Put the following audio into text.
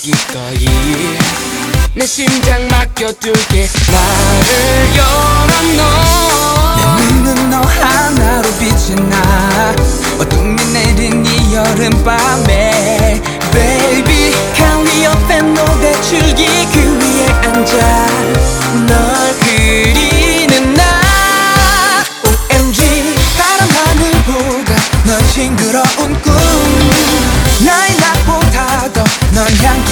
기꺼이 내 심장 맡겨둘게. 나를 열어놓어. 내 눈은 너 하나로 빛이 나. 어둠이 내린 이 여름밤에 Baby 가위 옆에 노래 줄기 그 위에 앉아 널 그리는 나. OMG 파란 하늘 보다 넌 싱그러운 꿈. 나의 낮보다 더 널 향기